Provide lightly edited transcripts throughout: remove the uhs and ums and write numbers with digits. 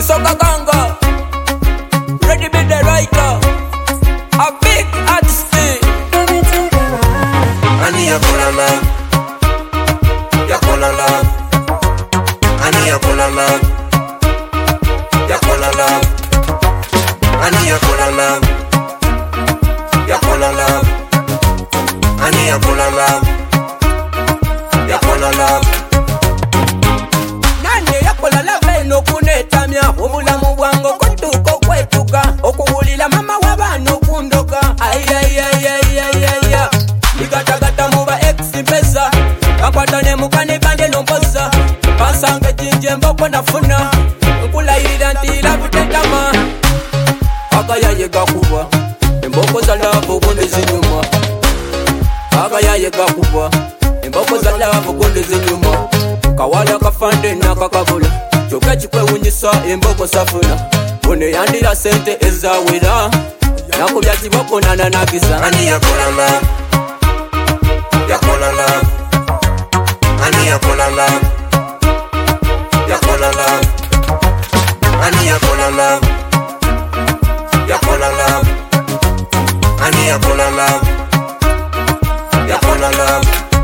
Soka Ganga, ready be the writer, a big artist. Ani ya kola love, ya kola love. Ani ya kola love, ya kola love. Ani ya kola love, ya kola love. Ani ya kola love, ya kola love. Nani ya kola love no kunetamya obulamu bwango kotuko kwetuka okuwulira mama wabano kundoka ayayayayaya igatagata muba ex pesa akwata ne mukane bande nomposa pasange jinje mboko nafuna nkulayirira nti labutetama akayaye gakuba emboko za love gonde zinyuma akayaye gakuba emboko za love gonde zinyuma kawala kafande nakakabula kyoka kikwewunyisa emboko safuna bone yandira sente ezawera nakubya kiboko nananagiza. Ani ya kola love, ya kola love. Ani ya kola love, ya kola love. Ani ya kola love, ya kola love. Ani ya kola love, ya kola love.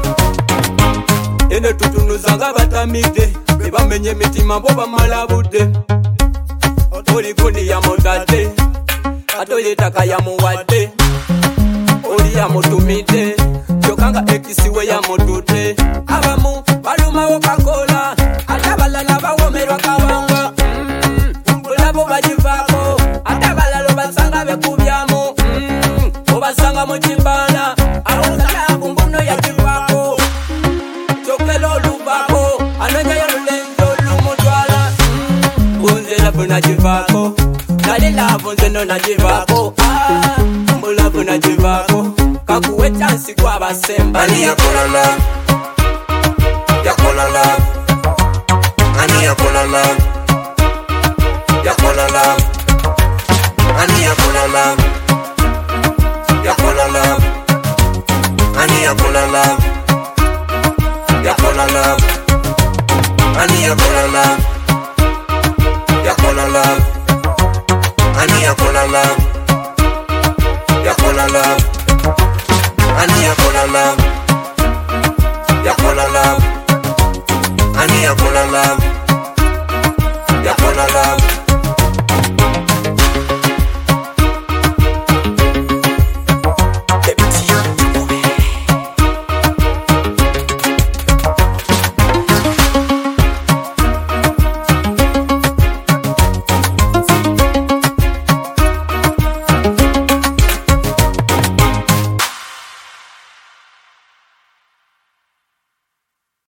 Ene tutunuzanga batamide bebamenye mitima mbo bamalabudde oli kuni ya mutadde atoyetaka ya muwadde oli ya mutumide kyokanga ekisiwe ya mutudde abamu balumawo kakola ate abalala bawomerwa kabanga bulabo bagivaako ate abalala obasanga bekubyamu obasanga mu kimbala awosalaku mbuno yagivaako kyokela oluvako anonyayo lulenzo lumutwala bunze lavu nagivaako nali lavu nze no nagivaako mbulavu nagivaako kakuwe chansi kwabasemba. Ani ya kola love, ya kola love. Ani ya kola love.